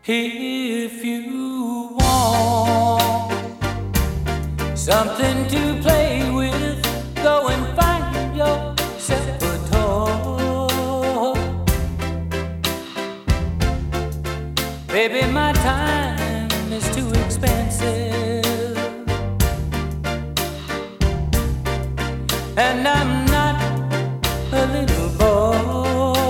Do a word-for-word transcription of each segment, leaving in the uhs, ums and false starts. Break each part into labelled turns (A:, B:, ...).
A: If you want something to play with, go and find yourself a toy. Baby, my time is too expensive, and I'm not a little boy.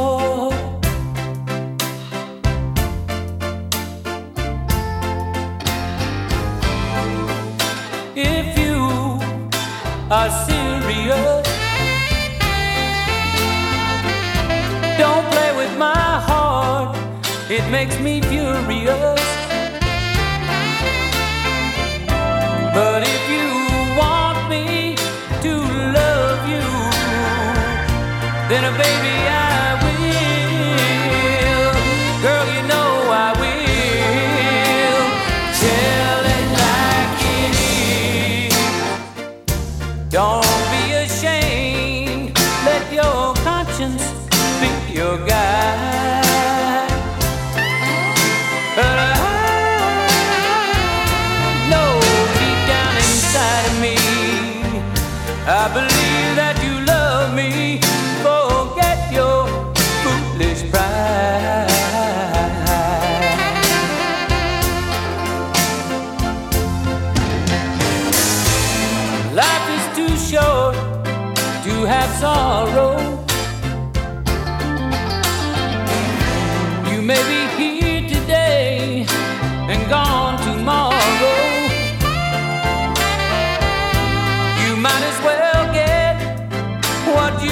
A: If you are serious, don't play with my heart, it makes me furious. But if you want me to love you, then uh, baby I will. Girl, you know I will. Tell it like it is. Don't be ashamed, let your conscience be your guide. But I know deep down inside of me, I believe that you love me. Forget your foolish pride. Life is too short to have sorrow. You may be here today and gone tomorrow. You might as well get what you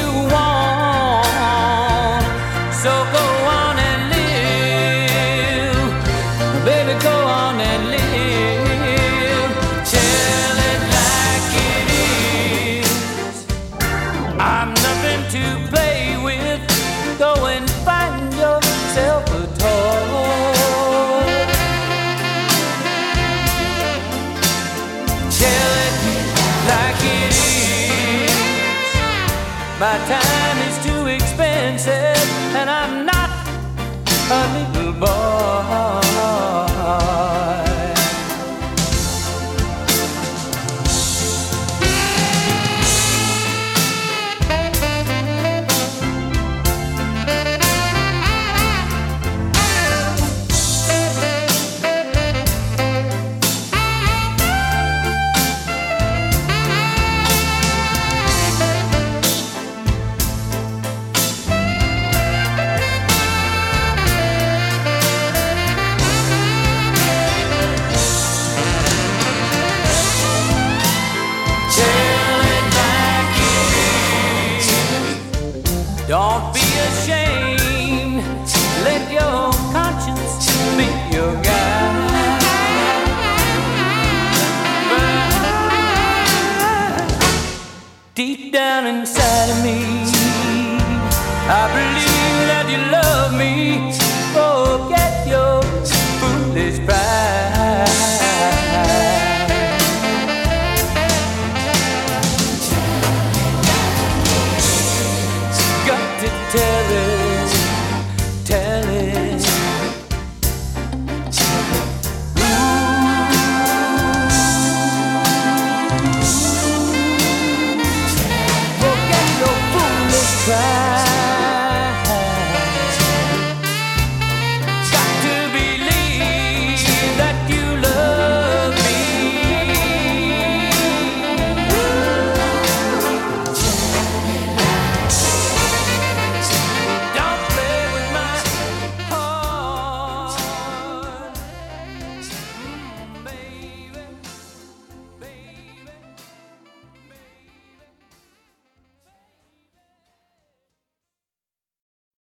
A: want. So go on and live, baby, go on and live. Tell it like it is. I'm nothing to play with. Go and find yourself a toy. Tell it like it is. My time is too expensive, and I'm not a little boy. Don't be ashamed, let your conscience be your guide. But deep down inside of me, I believe that you love me. Forget your foolish pride. Got to tell it, tell it. Ooh. Forget your foolish pride.